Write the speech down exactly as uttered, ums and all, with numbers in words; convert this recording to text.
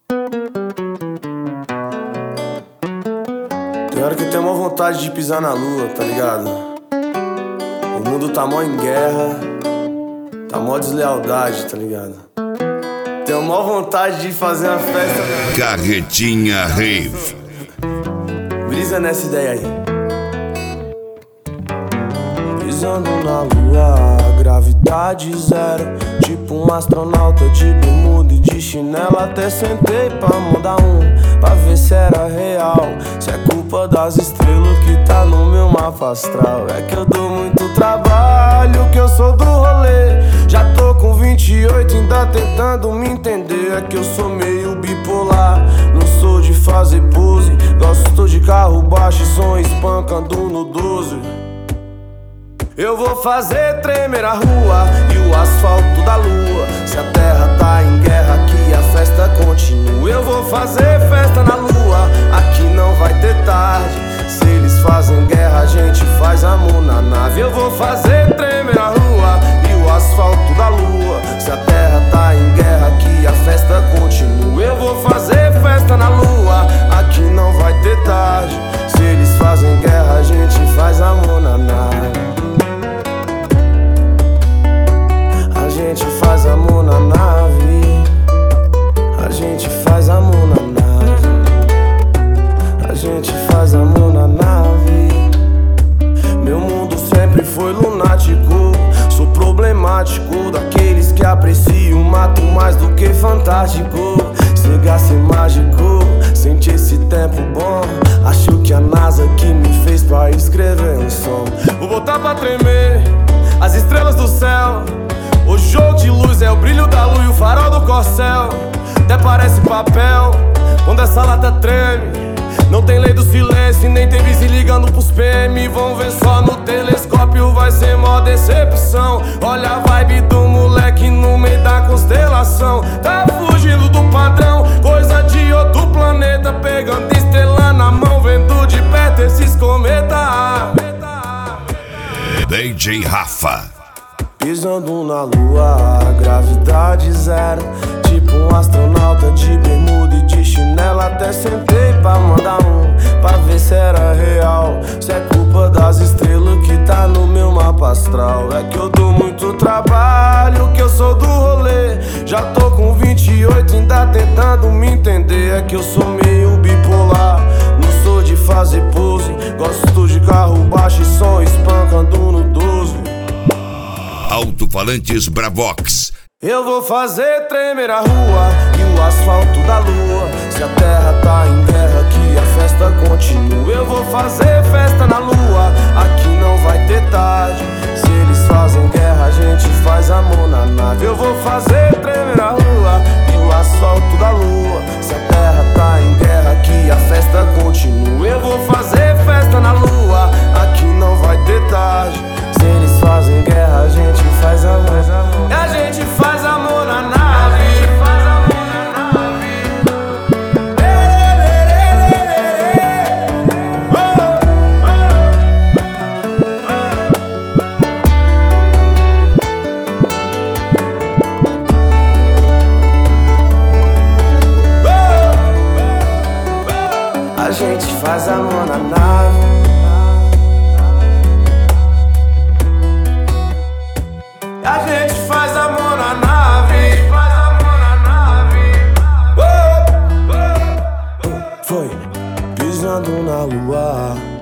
Tem hora que eu tenho uma vontade de pisar na lua, tá ligado? O mundo tá mó em guerra, tá mó deslealdade, tá ligado? Tenho mó vontade de fazer uma festa. Carretinha Rave. Brisa nessa ideia aí. Pisando na lua, gravidade zero. Tipo um astronauta de bermuda e de chinelo. Até sentei pra mandar um, pra ver se era real. Se é culpa das estrelas que tá no meu mapa astral. É que eu dou muito trabalho, que eu sou do rolê. Já tô com vinte e oito, ainda tentando me entender. É que eu sou meio bipolar, não sou de fazer pose. Gosto de carro baixo e som espancando no doze. Eu vou fazer tremer a rua e o asfalto da lua. Se a terra tá em guerra, aqui a festa continua. Eu vou fazer festa na lua, aqui não vai ter tarde. Se eles fazem guerra, a gente faz amor na nave. Eu vou fazer tremer a rua e o asfalto da lua. Se a terra tá em guerra, aqui a festa continua. Eu vou fazer festa na lua, aqui não vai ter tarde. Se eles fazem guerra, a gente faz amor na nave. A gente faz amor na nave. A gente faz amor na nave. A gente faz amor na nave. Meu mundo sempre foi lunático. Sou problemático, daqueles que apreciam mato mais do que fantástico. Chega a ser mágico, sente esse tempo bom. Acho que a NASA que me fez pra escrever um som. Vou botar pra tremer as estrelas do céu. O jogo de luz é o brilho da lua e o farol do corcel. Até parece papel quando essa lata treme. Não tem lei do silêncio, nem tem vice ligando pros P M. Vão ver só no telescópio, vai ser mó decepção. Olha a vibe do moleque no meio da constelação. Tá fugindo do padrão, coisa de outro planeta. Pegando estrela na mão, vendo de perto esses cometas. D J Rafa. Pisando na lua, gravidade zero. Tipo um astronauta de bermuda e de chinelo. Até sentei pra mandar um, pra ver se era real. Se é culpa das estrelas que tá no meu mapa astral. É que eu dou muito trabalho, que eu sou do rolê. Já tô com vinte e oito, ainda tentando me entender. É que eu sou meio bipolar, não sou de fazer pose. Gosto de carro baixo e som espancando no doze. Alto-falantes Bravox. Eu vou fazer tremer a rua e o asfalto da lua. Se a terra tá em guerra, aqui a festa continua. Eu vou fazer festa na lua, aqui não vai ter tarde. Se eles fazem guerra, a gente faz amor na nave. Eu vou fazer tremer a rua e o asfalto da lua. Se a terra tá em guerra, aqui a festa continua. Eu vou fazer festa na lua, aqui não vai ter tarde. Se eles fazem guerra, a gente faz amor. E a gente faz amor na nave. A gente faz amor na nave. A gente faz amor na nave. Faz amor na nave. Oh, oh, oh. Foi pisando na lua.